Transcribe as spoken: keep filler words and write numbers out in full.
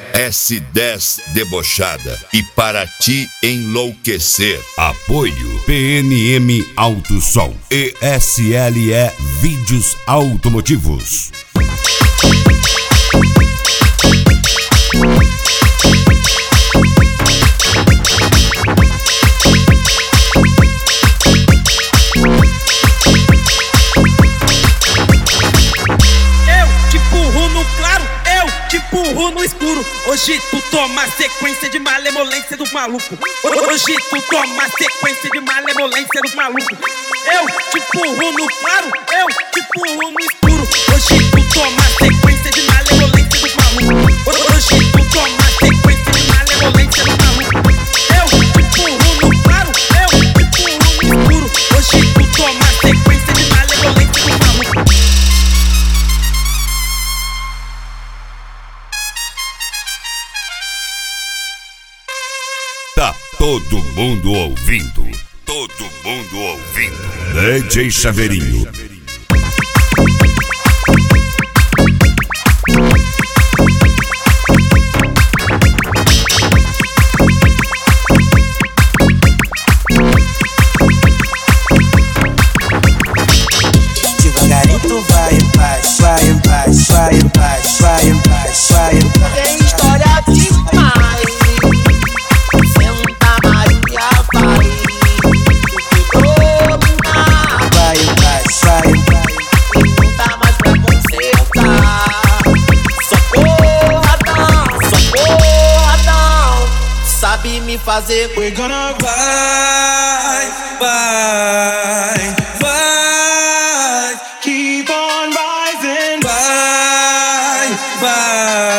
S dez Debochada e para te enlouquecer. Apoio P N M Autosom e S L E Vídeos Automotivos. Empurro no escuro, hoje tu toma sequência de malemolência dos malucos. Hoje tu toma sequência de malemolência dos malucos. Eu te empurro no claro, eu te empurro no escuro. Hoje tu toma sequência de malemolência dos malucos. Hoje tu toma sequência de malemolência dos malucos. Eu te empurro no claro, eu te empurro no escuro. Hoje tu toma sequência de malemolência dos malucos. Tá todo mundo ouvindo, todo mundo ouvindo. D J Chaveirinho. Devagarito vai em paz, vai em paz, vai em paz, vai em paz, vai em paz. Tem história demais. Sabe me fazer. We're gonna vai, vai, vai, keep on rising, vai, vai.